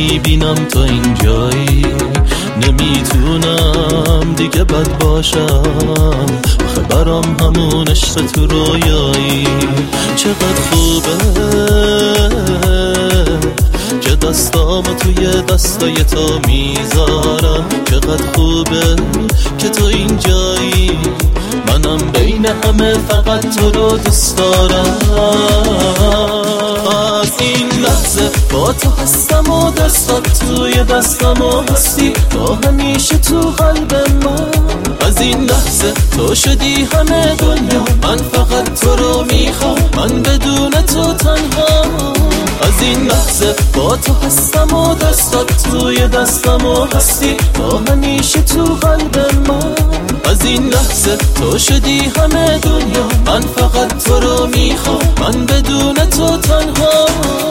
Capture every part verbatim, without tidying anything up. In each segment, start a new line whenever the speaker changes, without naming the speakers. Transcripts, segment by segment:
میبینم تو اینجایی، نمیتونم دیگه بد باشم، آخه برام همون عشق تو رویایی. چقدر خوبه که دستامو توی دستای تو میذارم، چقدر خوبه که تو اینجایی، منم بین همه فقط تو رو دوست دارم. از این لحظه با تو هستم و دستات توی دستم و هستی تو همیشه تو قلب من. از این لحظه تو شدی همه دنیا، من فقط تو رو میخوام، من بدون تو تنها. از این لحظه با تو هستم و دستات توی دستم و هستی تو همیشه تو قلب من. از این لحظه تو شدی همه دنیا، من فقط تو رو میخوام، من بدون تو تنها.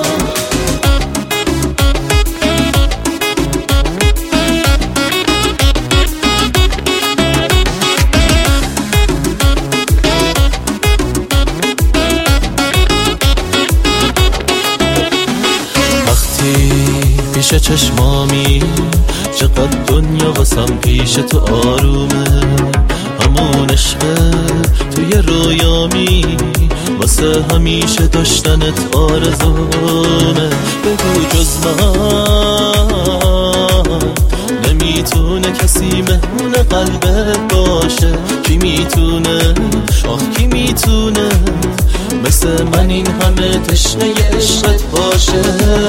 پیش چشمامی چقدر دنیا واسم پیش تو آرومه، همون عشقه توی رویامی، واسه همیشه داشتنت آرزومه. بگو جز من نمیتونه کسی مهمون قلبت باشه، کی میتونه آخ کی میتونه مثل من این همه تشنه عشقت باشه.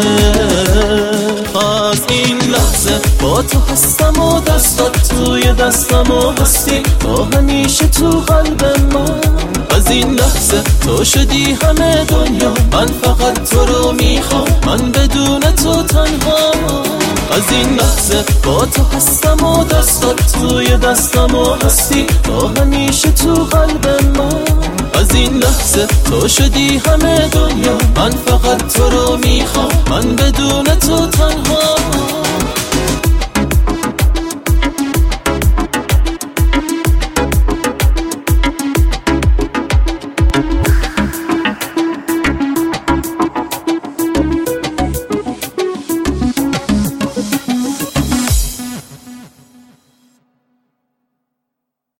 از این لحظه با تو هستم و دستات توی دستم و هستی تو همیشه تو قلب من. از این لحظه تو شدی همه دنیا، من فقط تو رو میخوام، من بدون تو تنها. از این لحظه با تو هستم و دستات توی دستم و هستی تو همیشه تو قلب من. از این لحظه تو شدی همه دنیا، من فقط تو رو میخوام، من بدون تو تنها.